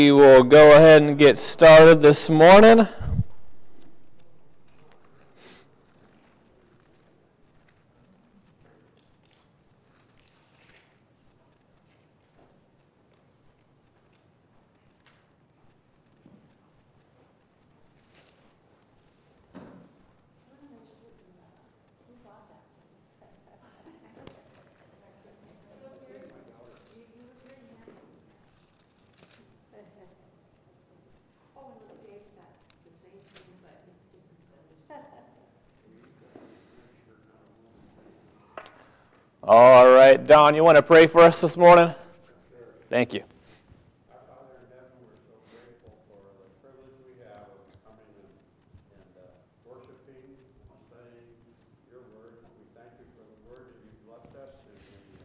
We will go ahead and get started this morning. All right, Don, you want to pray for us this morning? Thank you. Our Father in heaven, we're so grateful for the privilege we have of coming and worshiping and studying your word. We thank you for the word that you've left us and the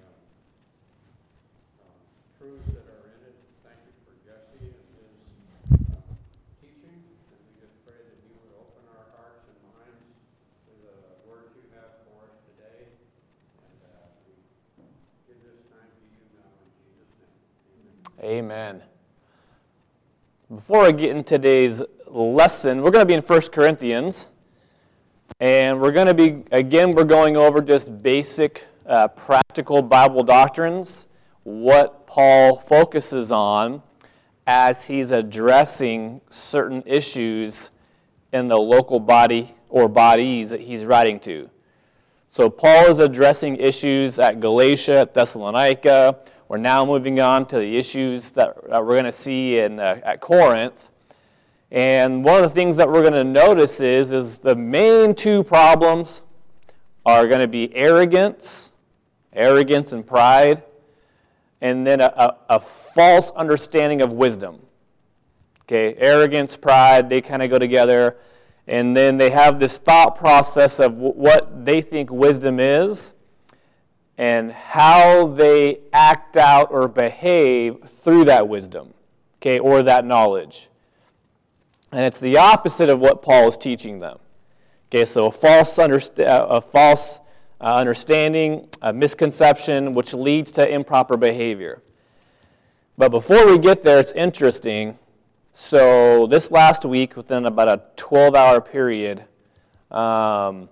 truths that are in it. Thank you for Jesse and his teaching. And we just pray that you would open our hearts and minds to the words you have for us today. Give this time to you now in Jesus' name. Amen. Before I get into today's lesson, we're going to be in 1 Corinthians. And we're going to be, again, we're going over just basic practical Bible doctrines, what Paul focuses on as he's addressing certain issues in the local body or bodies that he's writing to. So Paul is addressing issues at Galatia, at Thessalonica. We're now moving on to the issues that we're going to see at Corinth. And one of the things that we're going to notice is the main two problems are going to be arrogance and pride, and then a false understanding of wisdom. Okay, arrogance, pride, they kind of go together. And then they have this thought process of what they think wisdom is and how they act out or behave through that wisdom, okay, or that knowledge. And it's the opposite of what Paul is teaching them. Okay, so a false understanding, a misconception, which leads to improper behavior. But before we get there, it's interesting. So this last week, within about a 12-hour period, let's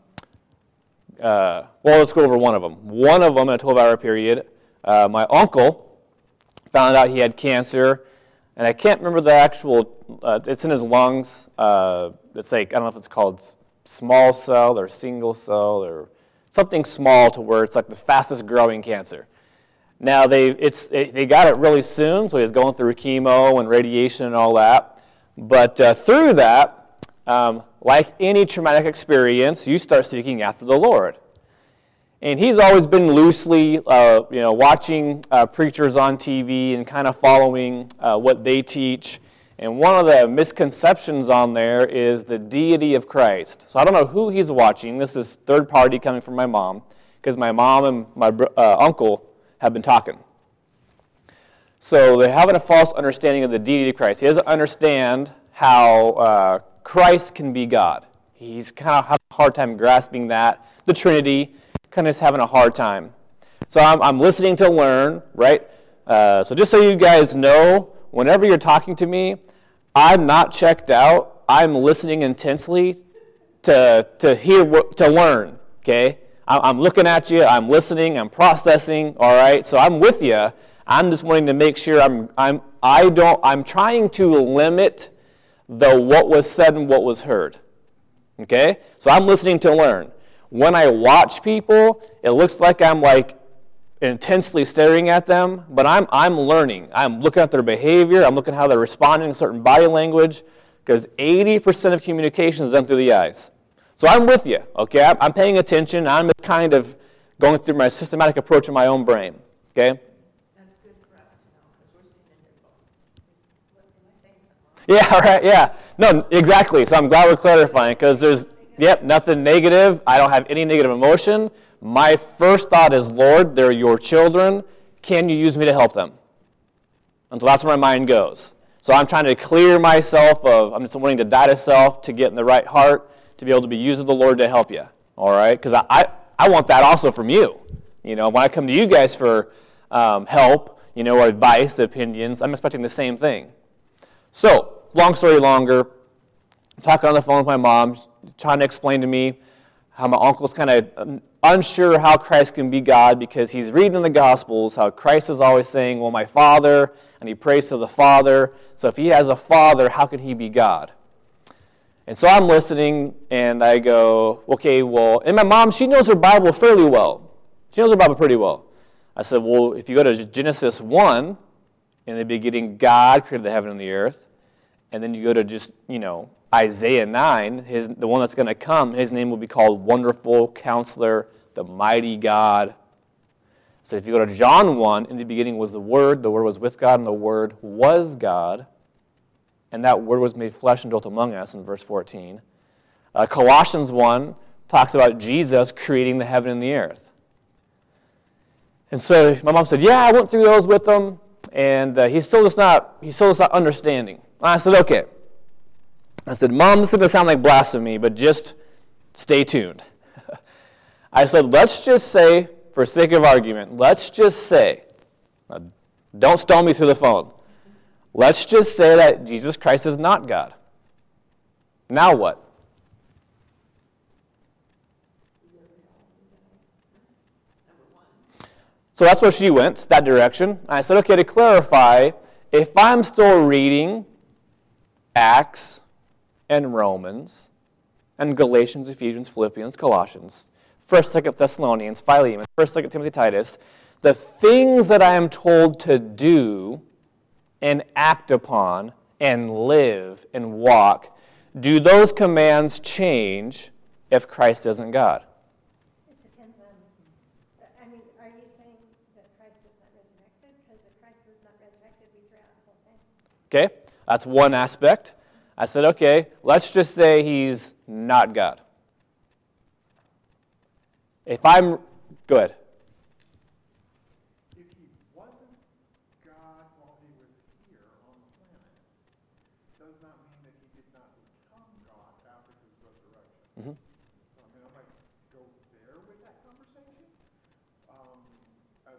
go over one of them. One of them in a 12-hour period, my uncle found out he had cancer, and I can't remember the actual, it's in his lungs. It's like, I don't know if it's called small cell or single cell or something small to where it's like the fastest growing cancer. Now, they got it really soon, so he was going through chemo and radiation and all that. But through that, like any traumatic experience, you start seeking after the Lord. And he's always been loosely, watching preachers on TV and kind of following what they teach. And one of the misconceptions on there is the deity of Christ. So I don't know who he's watching. This is third party coming from my mom, because my mom and my uncle have been talking. So they're having a false understanding of the deity of Christ. He doesn't understand how Christ can be God. He's kind of having a hard time grasping that. The Trinity, kind of is having a hard time. So I'm listening to learn, right? So just so you guys know, whenever you're talking to me, I'm not checked out. I'm listening intensely to learn, okay? I'm looking at you, I'm listening, I'm processing, all right? So I'm with you. I'm just wanting to make sure I'm trying to limit the what was said and what was heard. Okay? So I'm listening to learn. When I watch people, it looks like I'm like intensely staring at them, but I'm learning. I'm looking at their behavior, I'm looking at how they're responding to certain body language, because 80% of communication is done through the eyes. So I'm with you, okay? I'm paying attention. I'm kind of going through my systematic approach in my own brain, okay? That's good for us to know, because we're seeing in your book. Am I saying something wrong? Yeah, right, yeah. No, exactly. So I'm glad we're clarifying, because there's, nothing negative. I don't have any negative emotion. My first thought is, Lord, they're your children. Can you use me to help them? And so that's where my mind goes. So I'm trying to clear myself I'm just wanting to die to self to get in the right heart, to be able to be used of the Lord to help you, all right? Because I want that also from you. When I come to you guys for help, or advice, opinions, I'm expecting the same thing. So, long story longer, I'm talking on the phone with my mom, trying to explain to me how my uncle's kind of unsure how Christ can be God because he's reading in the Gospels how Christ is always saying, well, my Father, and he prays to the Father. So if he has a Father, how can he be God? And so I'm listening, and I go, okay, well, and my mom, she knows her Bible fairly well. She knows her Bible pretty well. I said, well, if you go to Genesis 1, in the beginning, God created the heaven and the earth, and then you go to just, Isaiah 9, the one that's going to come, his name will be called Wonderful Counselor, the Mighty God. So if you go to John 1, in the beginning was the Word was with God, and the Word was God, and that Word was made flesh and dwelt among us, in verse 14. Colossians 1 talks about Jesus creating the heaven and the earth. And so my mom said, yeah, I went through those with him, and he's still just not understanding. And I said, okay. I said, Mom, this is going to sound like blasphemy, but just stay tuned. I said, let's just say, for sake of argument, let's just say, don't stone me through the phone. Let's just say that Jesus Christ is not God. Now what? So that's where she went, that direction. I said, okay, to clarify, if I'm still reading Acts and Romans and Galatians, Ephesians, Philippians, Colossians, 1st, 2nd Thessalonians, Philemon, 1st, 2nd Timothy, Titus, the things that I am told to do and act upon and live and walk, do those commands change if Christ isn't God? It depends on, are you saying that Christ was not resurrected? Because if Christ was not resurrected, we throw out the whole thing. Okay, that's one aspect. I said, okay, let's just say he's not God. Go ahead. If he wasn't God while he was here on the planet, does not mean that he did not become God after his resurrection. So, I might go there with that conversation as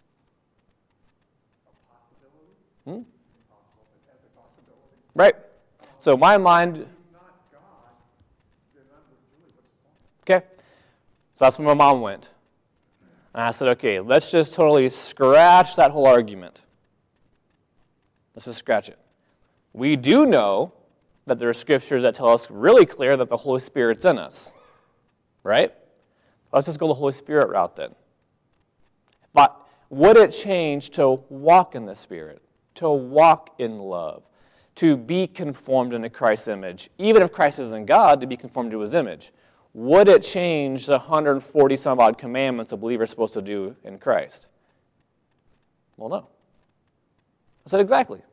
a possibility. Impossible, but as a possibility. Right. So my mind... If he's not God, then that was really what's the point. Okay. So that's where my mom went. And I said, okay, let's just totally scratch that whole argument. Let's just scratch it. We do know that there are scriptures that tell us really clear that the Holy Spirit's in us. Right? Let's just go the Holy Spirit route then. But would it change to walk in the Spirit, to walk in love, to be conformed into Christ's image, even if Christ isn't God, to be conformed to his image? Would it change the 140 some odd commandments a believer is supposed to do in Christ? Well, no. I said, exactly.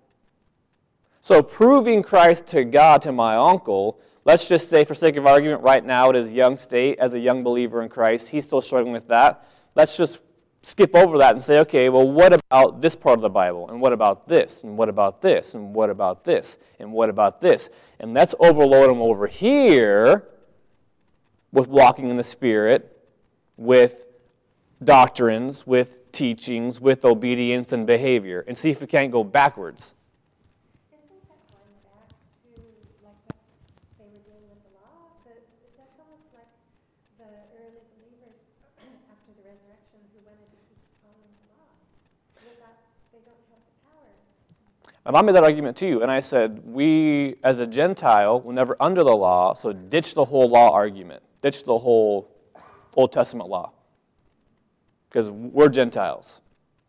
So proving Christ to God to my uncle, let's just say for sake of argument right now at his young state, as a young believer in Christ, he's still struggling with that. Let's just skip over that and say, okay, well, what about this part of the Bible? And what about this? And what about this? And what about this? And what about this? And let's overload them over here with walking in the Spirit, with doctrines, with teachings, with obedience and behavior, and see if we can't go backwards. Isn't that going back to like what they were doing with the law? That's almost like the early believers after the resurrection who wanted to keep following the law. They don't have the power. My mom made that argument too, and I said, we as a Gentile were never under the law, so ditch the whole law argument. Ditch the whole Old Testament law. Because we're Gentiles.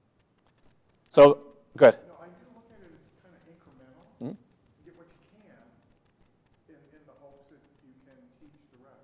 So, good. No, I do look at it as kind of incremental. Get what you can in the hopes that you can teach the rest.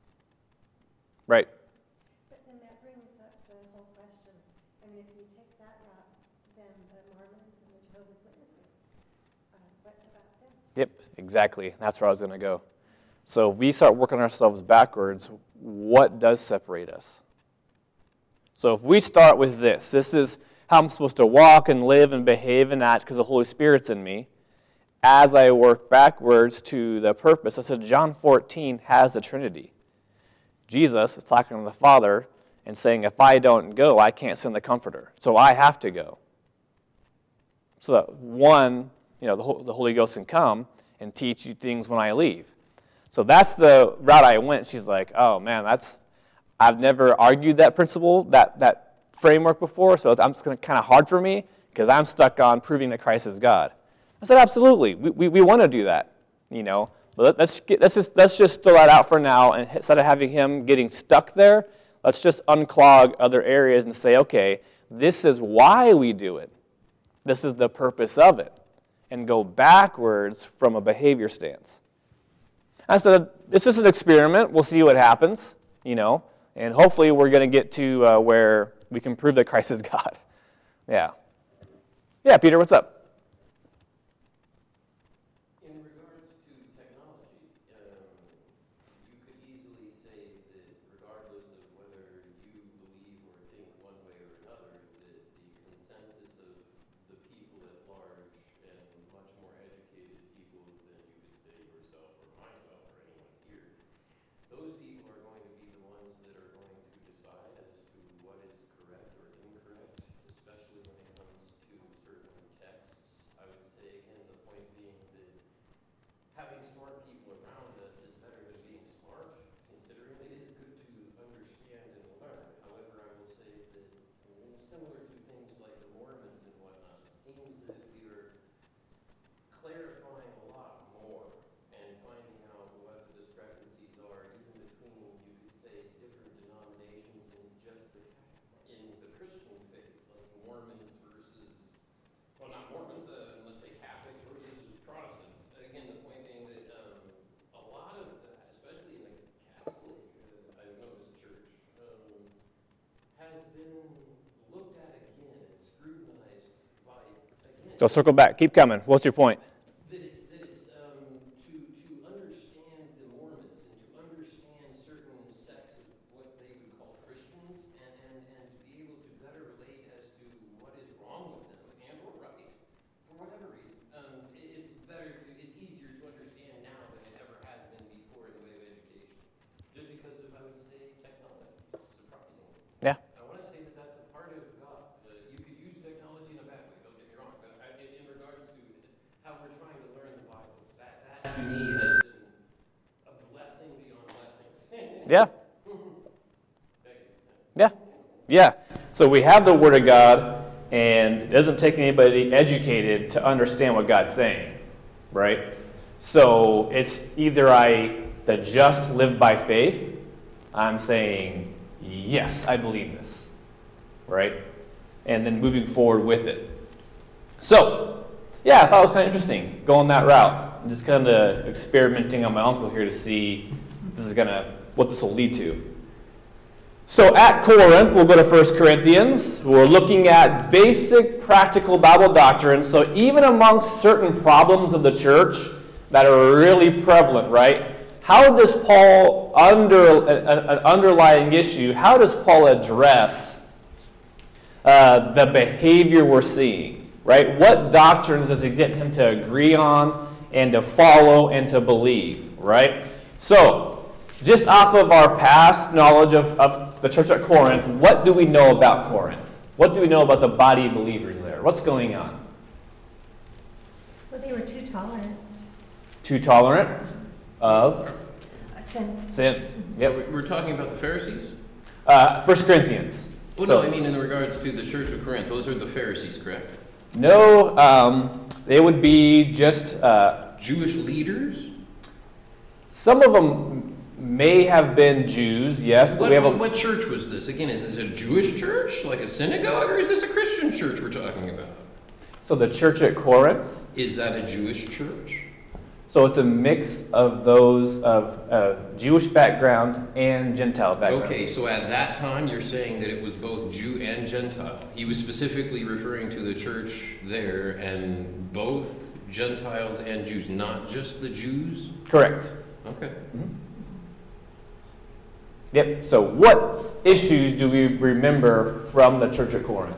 Right. But then that brings up the whole question. If you take that route, then the Mormons and the Jehovah's Witnesses, what about them? Yep, exactly. That's where I was going to go. So if we start working ourselves backwards, what does separate us? So if we start with this is how I'm supposed to walk and live and behave and act because the Holy Spirit's in me. As I work backwards to the purpose, I said John 14 has the Trinity. Jesus is talking to the Father and saying, if I don't go, I can't send the Comforter. So I have to go. So that one, the Holy Ghost can come and teach you things when I leave. So that's the route I went. She's like, oh man, I've never argued that principle, that framework before, so it's kind of hard for me because I'm stuck on proving that Christ is God. I said, absolutely, we want to do that, But let's just throw that out for now, and instead of having him getting stuck there, let's just unclog other areas and say, okay, this is why we do it. This is the purpose of it, and go backwards from a behavior stance. I said, it's just an experiment. We'll see what happens, and hopefully we're going to get to where we can prove that Christ is God. Yeah. Yeah, Peter, what's up? In regards to technology, you could easily say that regardless of whether you believe or think one way or another, that the consensus of the people at large and much more educated people than you could say yourself or myself or anyone here, those people are going to be the ones that are going to decide as to what is correct or incorrect, especially when it comes to certain texts. I would say, again, the point being that having smart people around us is better than being smart, considering it is good to understand and learn. However, I will say that similar to things like the Mormons and whatnot, it seems that we are clarifying a lot more and finding out what the discrepancies are, even between, you could say, different denominations in the Christian faith, like Mormons versus, well, not Mormons, let's say Catholics versus Protestants. Again, the point being that a lot of that, especially in the Catholic, I've noticed, church, has been looked at again and scrutinized by, again, So circle back. Keep coming. What's your point? that it's to understand the Mormons and to understand certain sects of what they would call Christians and to be able to better relate as to what is wrong with them and or right for whatever reason. It's easier to understand now than it ever has been before in the way of education. Just because of, I would say, technology, surprisingly. Yeah. I want to say that that's a part of God. You could use technology in a bad way, don't get me wrong, but in regards to how we're trying to learn the Bible, that to me has been a blessing beyond blessings. Yeah. Thank you. Yeah. Yeah. So we have the Word of God, and it doesn't take anybody educated to understand what God's saying, right? So it's either the just live by faith. I'm saying, yes, I believe this, right? And then moving forward with it. So, yeah, I thought it was kind of interesting going that route. I'm just kind of experimenting on my uncle here to see what this will lead to. So at Corinth, we'll go to 1 Corinthians. We're looking at basic practical Bible doctrine. So even amongst certain problems of the church that are really prevalent, right? How does Paul, an underlying issue, how does Paul address the behavior we're seeing, right? What doctrines does he get him to agree on and to follow and to believe, right? So, just off of our past knowledge of the church at Corinth, what do we know about Corinth? What do we know about the body of believers there? What's going on? Well, they were too tolerant. Too tolerant of Sin. sin. Yep. We're talking about the Pharisees? 1 Corinthians. Well, So- no, I mean in regards to the church of Corinth. Those are the Pharisees, correct? No, they would be just, Jewish leaders? some of them may have been Jews, yes, but we have What church was this? Again, is this a Jewish church, like a synagogue, or is this a Christian church we're talking about? so the church at Corinth, Is that a Jewish church? so it's a mix of those of Jewish background and Gentile background. Okay, so at that time, you're saying that it was both Jew and Gentile. He was specifically referring to the church there, and both Gentiles and Jews, not just the Jews? Correct. Okay. Yep, so what issues do we remember from the church at Corinth?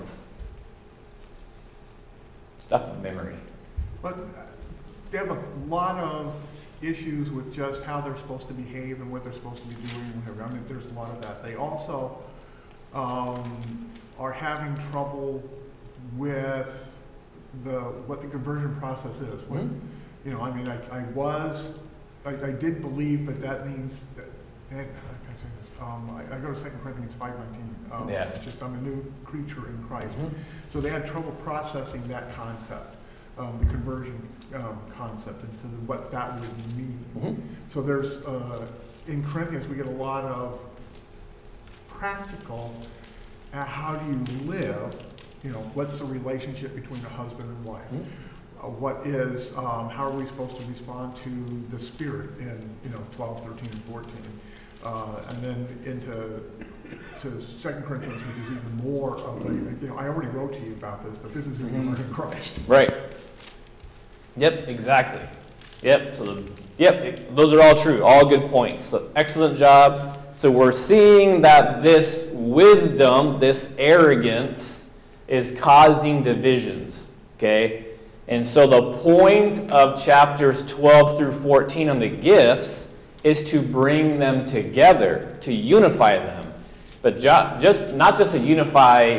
Stuff of memory. But they have a lot of issues with just how they're supposed to behave and what they're supposed to be doing and whatever. I mean, there's a lot of that. They also are having trouble with what the conversion process is. When, Mhm. you know, I mean, I did believe, but that means that, and, how can I say this? I go to 2 Corinthians 5:19. Yeah. It's just, I'm a new creature in Christ. Mhm. So they had trouble processing that concept, the conversion concept, and to what that would mean. Mhm. So there's, in Corinthians, we get a lot of practical, how do you live, you know, what's the relationship between a husband and wife? Mhm. How are we supposed to respond to the Spirit in, 12, 13, and 14? And then into 2 Corinthians, which is even more of a, I already wrote to you about this, but this is who you are in Christ. Right. Yep, exactly. Yep, those are all true, all good points. So excellent job. So we're seeing that this wisdom, this arrogance, is causing divisions, okay? And so the point of chapters 12 through 14 on the gifts is to bring them together, to unify them. But not just to unify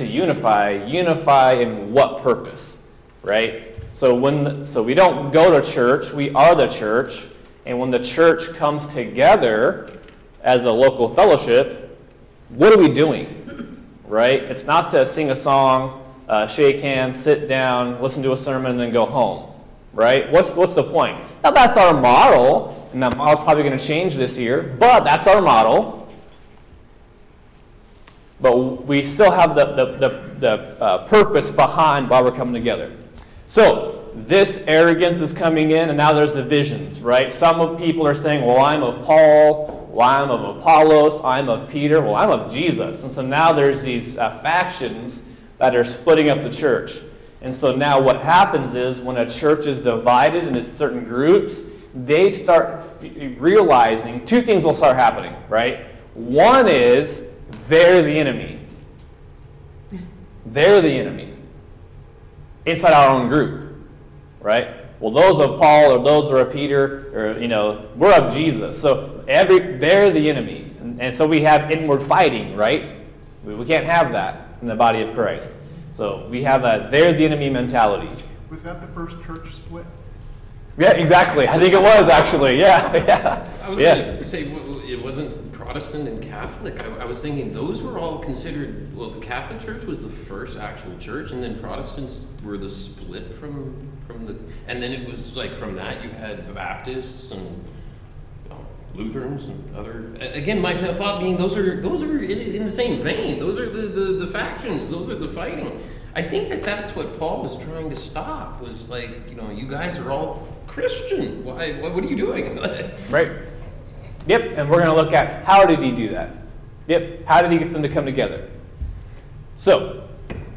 in what purpose, right? So we don't go to church, we are the church, and when the church comes together as a local fellowship, what are we doing, right? It's not to sing a song, shake hands, sit down, listen to a sermon, and then go home, right? What's the point? Now that's our model, and that model's probably going to change this year, but that's our model. But we still have the purpose behind why we're coming together. So this arrogance is coming in, and now there's divisions, right? Some people are saying, well, I'm of Paul, well, I'm of Apollos, I'm of Peter, well, I'm of Jesus. And so now there's these factions that are splitting up the church. And so now what happens is when a church is divided into certain groups, they start realizing two things will start happening, right? One is they're the enemy. They're the enemy inside our own group, right? Well, those of Paul or those are of Peter, or we're of Jesus. So they're the enemy, and so we have inward fighting, right? We can't have that in the body of Christ. So we have a they're the enemy mentality. Was that the first church split? Yeah, exactly. I think it was actually. Yeah. I was going to say it wasn't Protestant and Catholic. I was thinking those were all considered. Well, the Catholic Church was the first actual church, and then Protestants were the split from the. And then it was like from that you had Baptists and Lutherans and other. Again, my thought being those are in the same vein. Those are the factions. Those are the fighting. I think that's what Paul was trying to stop. Was like, you guys are all Christian. Why? What are you doing? Right. Yep. And we're going to look at how did he do that? Yep. How did he get them to come together? So,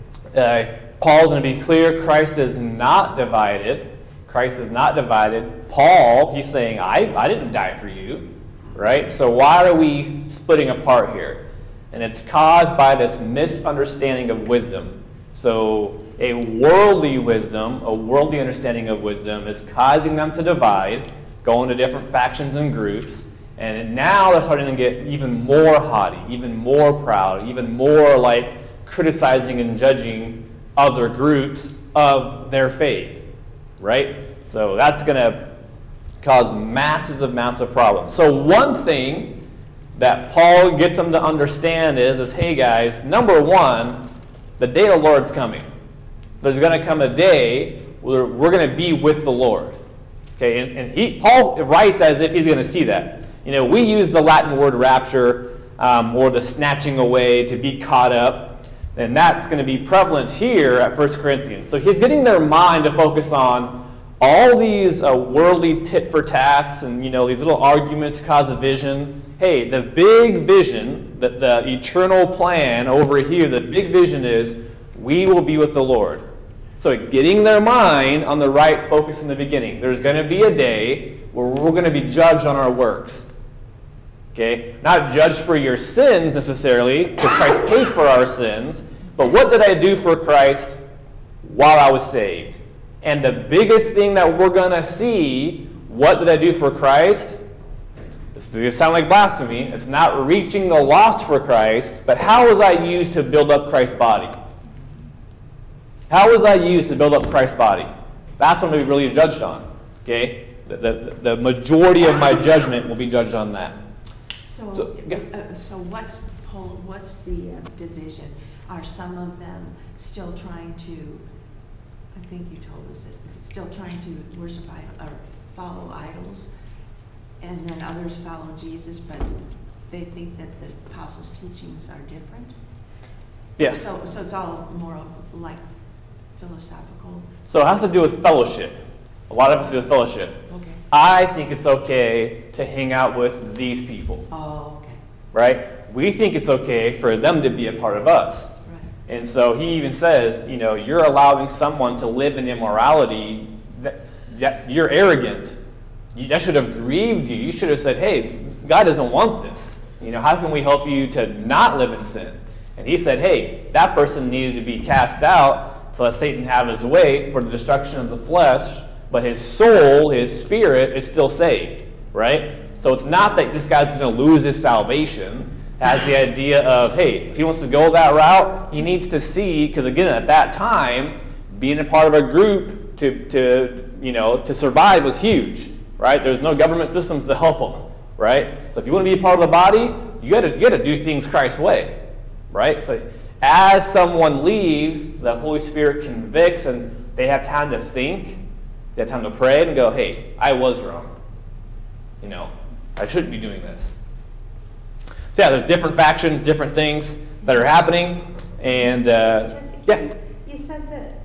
Paul's going to be clear. Christ is not divided. Christ is not divided. Paul, he's saying, I didn't die for you, right? So why are we splitting apart here? And it's caused by this misunderstanding of wisdom. So a worldly wisdom, a worldly understanding of wisdom is causing them to divide, go into different factions and groups, and now they're starting to get even more haughty, even more proud, even more like criticizing and judging other groups of their faith. Right? So that's going to cause massive amounts of problems. So one thing that Paul gets them to understand is hey guys, number one, the day of the Lord's coming. There's going to come a day where we're going to be with the Lord. Okay, and Paul writes as if he's going to see that. We use the Latin word rapture or the snatching away, to be caught up. And that's going to be prevalent here at 1 Corinthians. So he's getting their mind to focus on all these worldly tit-for-tats and, these little arguments cause a vision. Hey, the big vision, the eternal plan over here, the big vision is we will be with the Lord. So getting their mind on the right focus in the beginning. There's going to be a day where we're going to be judged on our works. Okay? Not judged for your sins necessarily, because Christ paid for our sins, but what did I do for Christ while I was saved? And the biggest thing that we're going to see, what did I do for Christ? This is going to sound like blasphemy. It's not reaching the lost for Christ, but how was I used to build up Christ's body? How was I used to build up Christ's body? That's what I'm going to be really judged on. Okay? The majority of my judgment will be judged on that. So yeah. what's the division? Are some of them still trying to, I think you told us this, still trying to worship or follow idols, and then others follow Jesus, but they think that the apostles' teachings are different? Yes. So it's all more like philosophical? So it has to do with fellowship. A lot of it has to do with fellowship. Okay. I think it's okay to hang out with these people, Oh, okay. right? We think it's okay for them to be a part of us. Right. And so he even says, you're allowing someone to live in immorality, that you're arrogant. That should have grieved you. You should have said, hey, God doesn't want this. How can we help you to not live in sin? And he said, hey, that person needed to be cast out to let Satan have his way for the destruction of the flesh, but his soul, his spirit, is still saved, right? So it's not that this guy's going to lose his salvation. It has the idea of, hey, if he wants to go that route, he needs to see, because again, at that time, being a part of a group to survive was huge, right? There's no government systems to help him, right? So if you want to be a part of the body, you got to do things Christ's way, right? So as someone leaves, the Holy Spirit convicts, and they have time to think. They have time to pray and go, hey, I was wrong. I shouldn't be doing this. So yeah, there's different factions, different things that are happening. And Jesse, yeah. you said that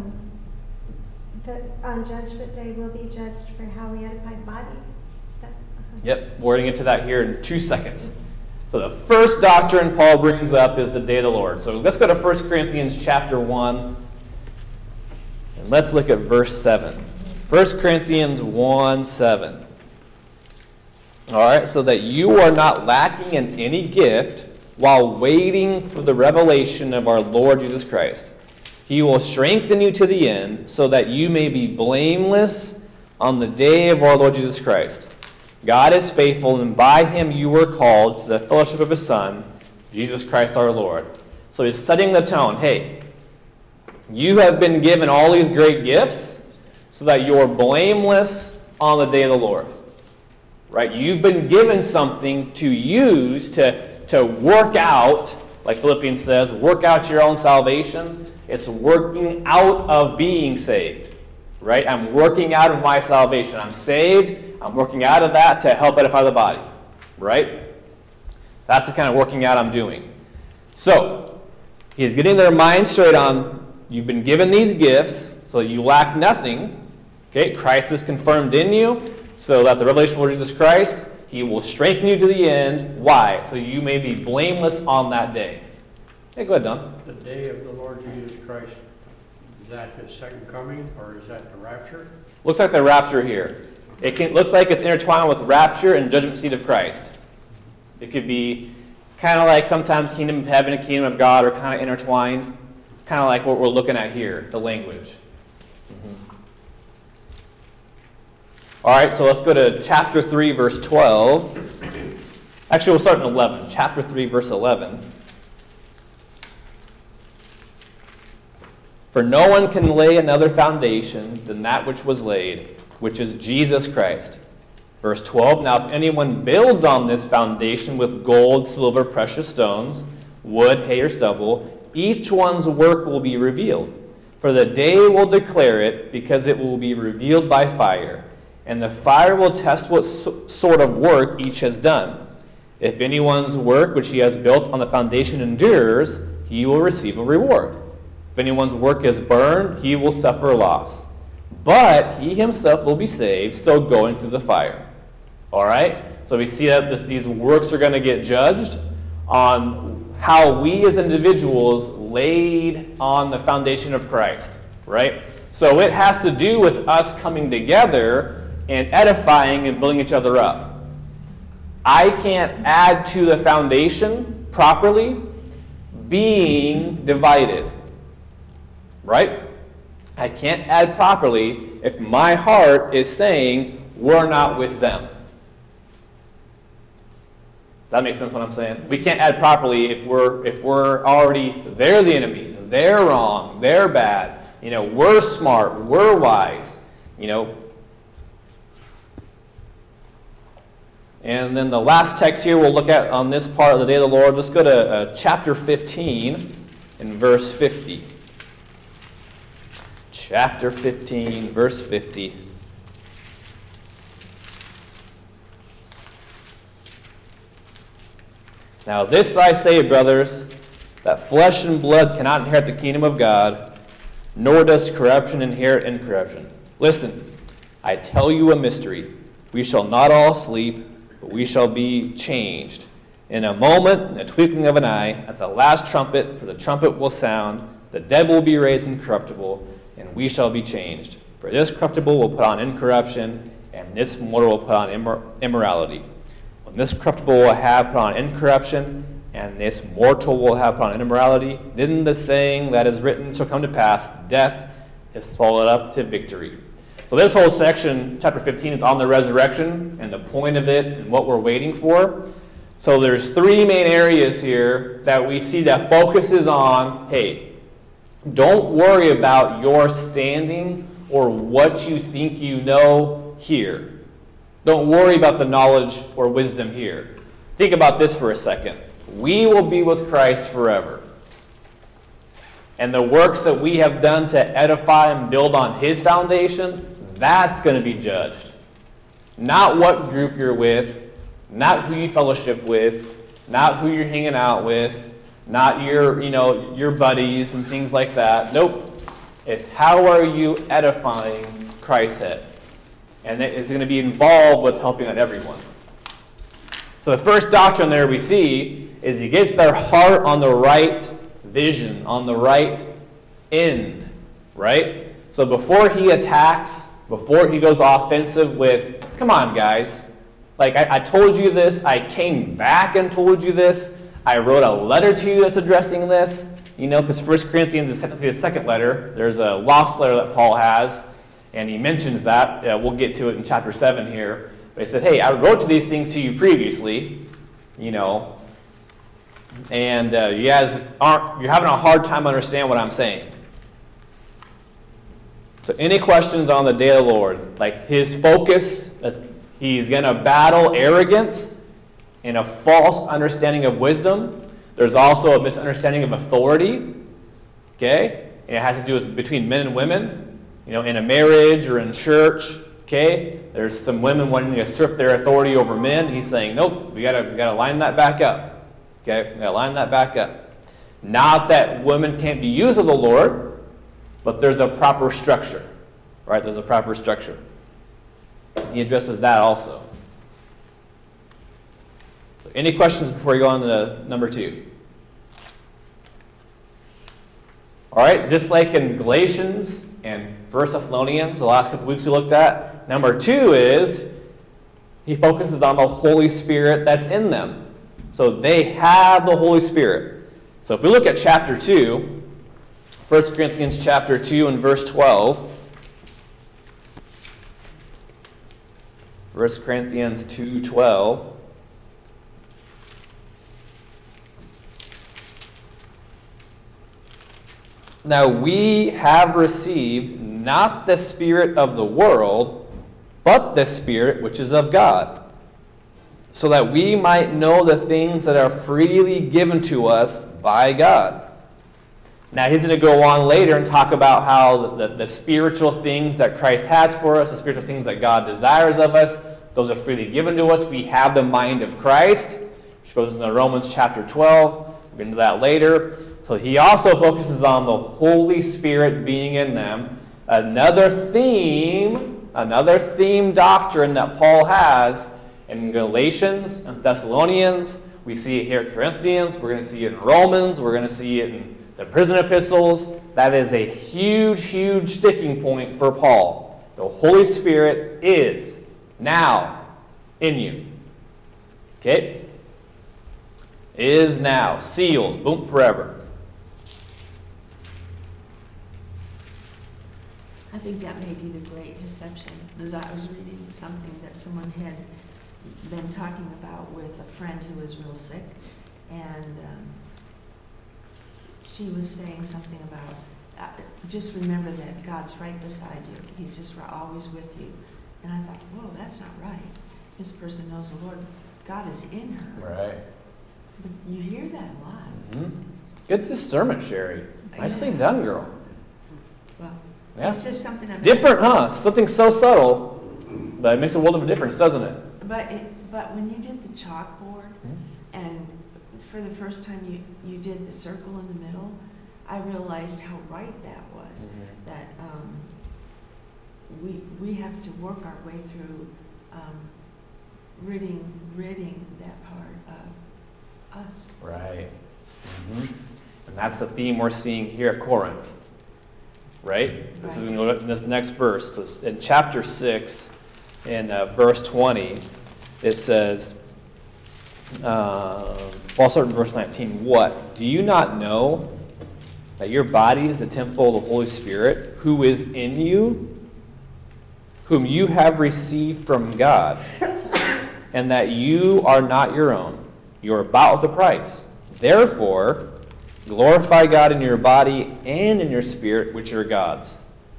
on Judgment Day we'll be judged for how we edify the body. Yep, we're going to get to that here in 2 seconds. So the first doctrine Paul brings up is the day of the Lord. So let's go to 1 Corinthians chapter 1, and let's look at verse 7. 1 Corinthians 1:7. All right, so that you are not lacking in any gift while waiting for the revelation of our Lord Jesus Christ. He will strengthen you to the end so that you may be blameless on the day of our Lord Jesus Christ. God is faithful, and by him you were called to the fellowship of his Son, Jesus Christ our Lord. So he's setting the tone. Hey, you have been given all these great gifts so that you're blameless on the day of the Lord. Right? You've been given something to use to work out, like Philippians says, work out your own salvation. It's working out of being saved. Right? I'm working out of my salvation. I'm saved. I'm working out of that to help edify the body. Right? That's the kind of working out I'm doing. So, he's getting their mind straight on, you've been given these gifts so that you lack nothing. Okay? Christ is confirmed in you. So that the revelation of the Lord Jesus Christ, he will strengthen you to the end. Why? So you may be blameless on that day. Hey, go ahead, Don. The day of the Lord Jesus Christ, is that his second coming, or is that the rapture? Looks like the rapture here. Looks like it's intertwined with rapture and judgment seat of Christ. It could be kind of like sometimes kingdom of heaven and kingdom of God are kind of intertwined. It's kind of like what we're looking at here, the language. All right, so let's go to chapter 3, verse 12. Actually, we'll start in 11. Chapter 3, verse 11. For no one can lay another foundation than that which was laid, which is Jesus Christ. Verse 12, now if anyone builds on this foundation with gold, silver, precious stones, wood, hay, or stubble, each one's work will be revealed. For the day will declare it, because it will be revealed by fire. And the fire will test what sort of work each has done. If anyone's work which he has built on the foundation endures, he will receive a reward. If anyone's work is burned, he will suffer loss. But he himself will be saved, still going through the fire. All right? So we see that these works are going to get judged on how we as individuals laid on the foundation of Christ. Right? So it has to do with us coming together and edifying and building each other up. I can't add to the foundation properly being divided. Right? I can't add properly if my heart is saying we're not with them. That makes sense what I'm saying? We can't add properly if we're already, they're the enemy, they're wrong, they're bad. We're smart, we're wise. And then the last text here we'll look at on this part of the day of the Lord, let's go to chapter 15 and verse 50. Chapter 15, verse 50. Now this I say, brothers, that flesh and blood cannot inherit the kingdom of God, nor does corruption inherit incorruption. Listen, I tell you a mystery. We shall not all sleep, but we shall be changed. In a moment, in a twinkling of an eye, at the last trumpet, for the trumpet will sound, the dead will be raised incorruptible, and we shall be changed. For this corruptible will put on incorruption, and this mortal will put on immorality. When this corruptible will have put on incorruption, and this mortal will have put on immorality, then the saying that is written shall come to pass, death is swallowed up to victory. So this whole section, chapter 15, is on the resurrection and the point of it and what we're waiting for. So there's three main areas here that we see that focuses on, hey, don't worry about your standing or what you think you know here. Don't worry about the knowledge or wisdom here. Think about this for a second. We will be with Christ forever. And the works that we have done to edify and build on his foundation, that's going to be judged. Not what group you're with, not who you fellowship with, not who you're hanging out with, not your buddies and things like that. Nope. It's how are you edifying Christ's head? And it's going to be involved with helping out everyone. So the first doctrine there we see is he gets their heart on the right vision, on the right end, right? So before he attacks, before he goes offensive with, come on guys, like I told you this, I came back and told you this, I wrote a letter to you that's addressing this, because 1 Corinthians is technically the second letter. There's a lost letter that Paul has, and he mentions that. We'll get to it in chapter 7 here. But he said, hey, I wrote these things to you previously, and you guys you're having a hard time understanding what I'm saying. So any questions on the day of the Lord? Like his focus, he's going to battle arrogance and a false understanding of wisdom. There's also a misunderstanding of authority, okay? And it has to do with between men and women, in a marriage or in church, okay? There's some women wanting to strip their authority over men. He's saying, nope, we gotta line that back up, okay? We gotta line that back up. Not that women can't be used of the Lord, but there's a proper structure, right? There's a proper structure. He addresses that also. So any questions before we go on to number 2? All right, just like in Galatians and 1 Thessalonians, the last couple weeks we looked at, number 2 is he focuses on the Holy Spirit that's in them. So they have the Holy Spirit. So if we look at chapter 2, 1 Corinthians chapter 2 and verse 12, 1 Corinthians 2:12. Now we have received not the spirit of the world, but the Spirit which is of God, so that we might know the things that are freely given to us by God. Now he's going to go on later and talk about how the spiritual things that Christ has for us, the spiritual things that God desires of us, those are freely given to us. We have the mind of Christ, which goes into Romans chapter 12. We'll get into that later. So he also focuses on the Holy Spirit being in them. Another theme doctrine that Paul has in Galatians and Thessalonians. We see it here at Corinthians. We're going to see it in Romans. We're going to see it in the prison epistles. That is a huge, huge sticking point for Paul. The Holy Spirit is now in you. Okay? Is now. Sealed. Boom, forever. I think that may be the great deception. As I was reading something that someone had been talking about with a friend who was real sick, and she was saying something about, just remember that God's right beside you. He's just always with you. And I thought, whoa, that's not right. This person knows the Lord. God is in her. Right. But you hear that a lot. Mm-hmm. Good discernment, Sherry. Nicely done, girl. Well, Yeah. it's just something I'm... Different, huh? Something so subtle, but it makes a world of a difference, doesn't it? But when you did the chalkboard, and for the first time you did the circle in the middle, I realized how right that was. Mm-hmm. That we have to work our way through ridding that part of us. Right. Mm-hmm. And that's the theme we're seeing here at Corinth. Right? This is going to go in this next verse. So in chapter 6, in verse 20, it says, I'll start in verse 19. What? Do you not know that your body is the temple of the Holy Spirit, who is in you, whom you have received from God, and that you are not your own? You are bought with a price. Therefore, glorify God in your body and in your spirit, which are God's.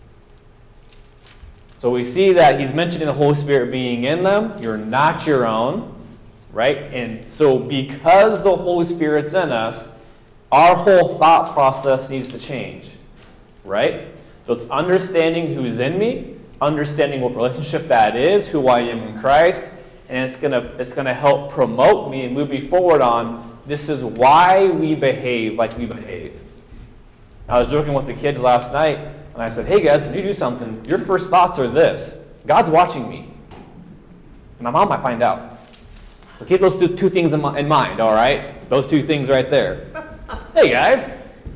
So we see that he's mentioning the Holy Spirit being in them. You're not your own, right? And so because the Holy Spirit's in us, our whole thought process needs to change, right? So it's understanding who's in me, understanding what relationship that is, who I am in Christ, and it's gonna help promote me and move me forward on this is why we behave like we behave. I was joking with the kids last night, and I said, hey guys, when you do something, your first thoughts are this: God's watching me. And my mom might find out. So keep those two things in mind, all right? Those two things right there. Hey guys.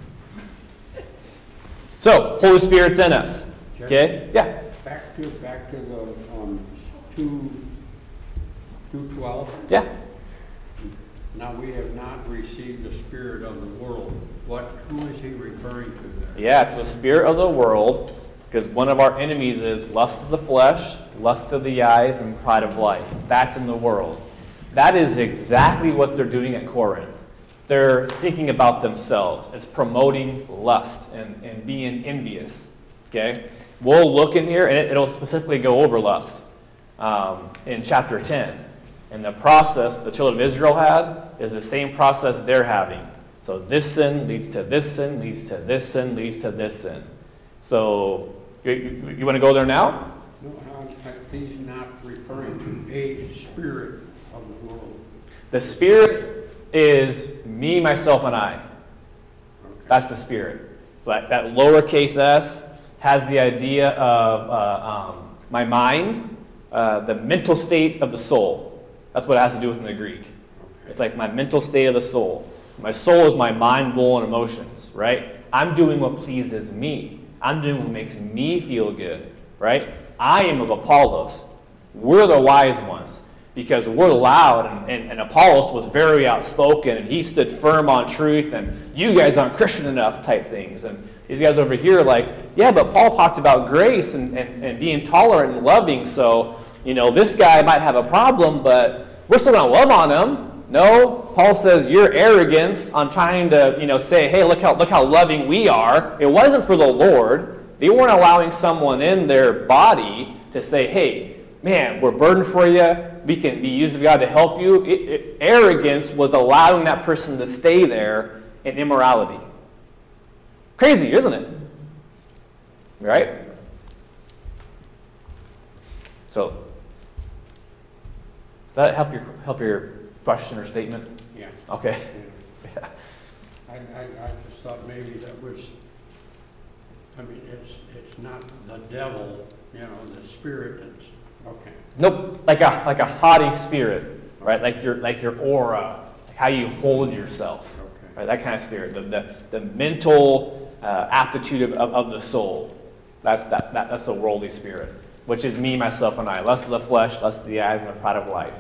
So, Holy Spirit's in us. Okay? Yeah. Back to the 2:12. Yeah. Now we have not received the spirit of the world. Who is he referring to there? Yeah, it's the spirit of the world, because one of our enemies is lust of the flesh, lust of the eyes, and pride of life. That's in the world. That is exactly what they're doing at Corinth. They're thinking about themselves. It's promoting lust and being envious. Okay? We'll look in here, and it'll specifically go over lust in chapter 10. And the process the children of Israel had is the same process they're having. So this sin leads to this sin, leads to this sin, leads to this sin. So you want to go there now? No, he's not referring to a spirit of the world. The spirit is me, myself, and I. Okay. That's the spirit. But that lowercase s has the idea of my mind, the mental state of the soul. That's what it has to do with in the Greek. It's like my mental state of the soul. My soul is my mind, will, and emotions, right? I'm doing what pleases me. I'm doing what makes me feel good, right? I am of Apollos. We're the wise ones because we're loud, and Apollos was very outspoken, and he stood firm on truth, and you guys aren't Christian enough type things. And these guys over here are like, yeah, but Paul talked about grace and being tolerant and loving, so this guy might have a problem, but we're still going to love on him. No, Paul says your arrogance on trying to, say, hey, look how loving we are. It wasn't for the Lord. They weren't allowing someone in their body to say, hey, man, we're burdened for you. We can be used of God to help you. Arrogance was allowing that person to stay there in immorality. Crazy, isn't it? Right? So, does that help your question or statement? Yeah. Okay. Yeah. I just thought maybe that was, it's not the devil, the spirit that's, okay. Nope, like a haughty spirit, right? Like your aura, like how you hold yourself, Okay. right? That kind of spirit, the mental aptitude of the soul. That's the worldly spirit, which is me, myself, and I. Lust of the flesh, lust of the eyes, and the pride of life.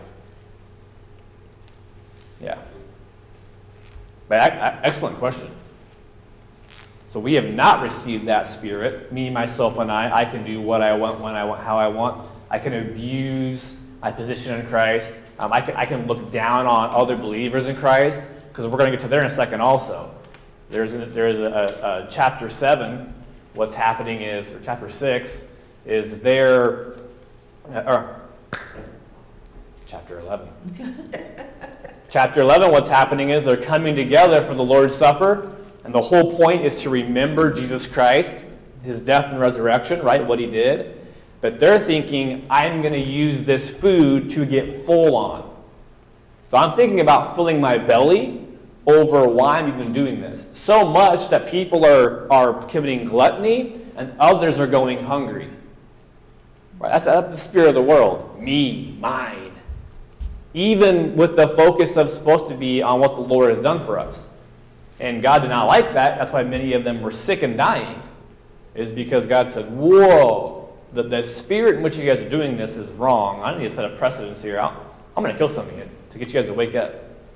Yeah. But excellent question. So we have not received that spirit. Me, myself, and I can do what I want, when I want, how I want. I can abuse my position in Christ. I can look down on other believers in Christ, because we're going to get to there in a second also. There's a chapter 7. What's happening is, or chapter 6, is there, or chapter 11. Chapter 11, what's happening is they're coming together for the Lord's Supper, and the whole point is to remember Jesus Christ, his death and resurrection, right, what he did. But they're thinking, I'm going to use this food to get full on. So I'm thinking about filling my belly over why I'm even doing this. So much that people are committing gluttony and others are going hungry. Right? That's the spirit of the world. Me, mine. Even with the focus of supposed to be on what the Lord has done for us. And God did not like that. That's why many of them were sick and dying. Is because God said, whoa, the spirit in which you guys are doing this is wrong. I need to set a precedence here. I'm going to kill some of you to get you guys to wake up.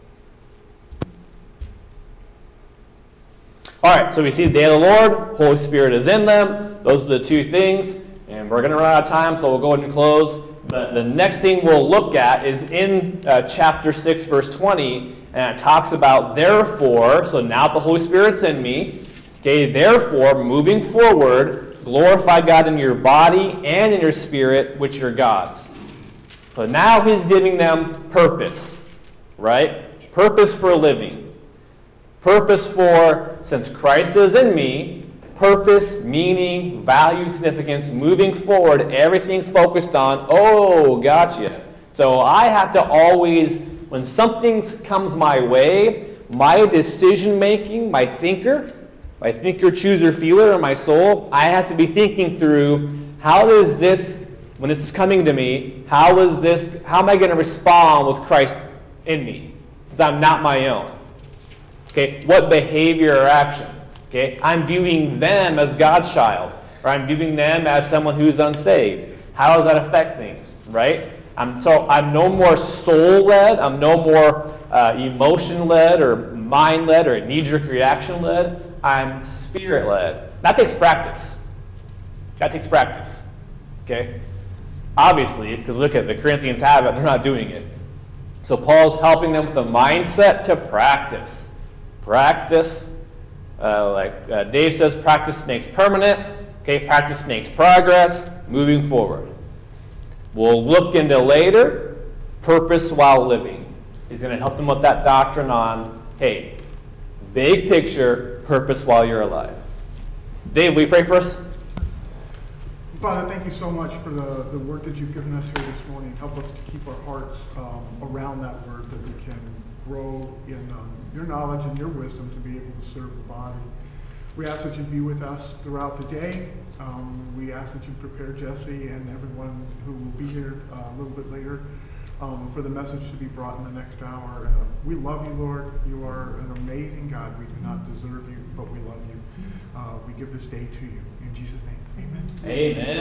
All right, so we see the day of the Lord. Holy Spirit is in them. Those are the two things. And we're going to run out of time, so we'll go ahead and close. But the next thing we'll look at is in chapter 6, verse 20. And it talks about, therefore, so now the Holy Spirit's in me. Okay, therefore, moving forward, glorify God in your body and in your spirit, which are God's. So now he's giving them purpose, right? Purpose for living. Purpose for, since Christ is in me, purpose, meaning, value, significance, moving forward, everything's focused on, oh, gotcha. So I have to always, when something comes my way, my decision-making, my thinker, chooser, feeler, or my soul, I have to be thinking through, how does this, when this is coming to me, how am I going to respond with Christ in me, since I'm not my own? Okay, what behavior or action? Okay, I'm viewing them as God's child, or I'm viewing them as someone who's unsaved. How does that affect things, right? I'm no more soul-led, I'm no more emotion-led, or mind-led, or knee-jerk reaction-led. I'm spirit-led. That takes practice. Okay? Obviously, because look at the Corinthians have it, they're not doing it. So Paul's helping them with the mindset to practice. Practice, like Dave says, practice makes permanent. Okay, practice makes progress. Moving forward. We'll look into later, purpose while living. He's going to help them with that doctrine on, hey, big picture, purpose while you're alive. Dave, will you pray for us? Father, thank you so much for the word that you've given us here this morning. Help us to keep our hearts around that word, that we can grow in your knowledge and your wisdom to be able to serve the body. We ask that you be with us throughout the day. We ask that you prepare Jesse and everyone who will be here a little bit later for the message to be brought in the next hour. We love you, Lord. You are an amazing God. We do not deserve you, but we love you. We give this day to you. In Jesus' name, amen. Amen.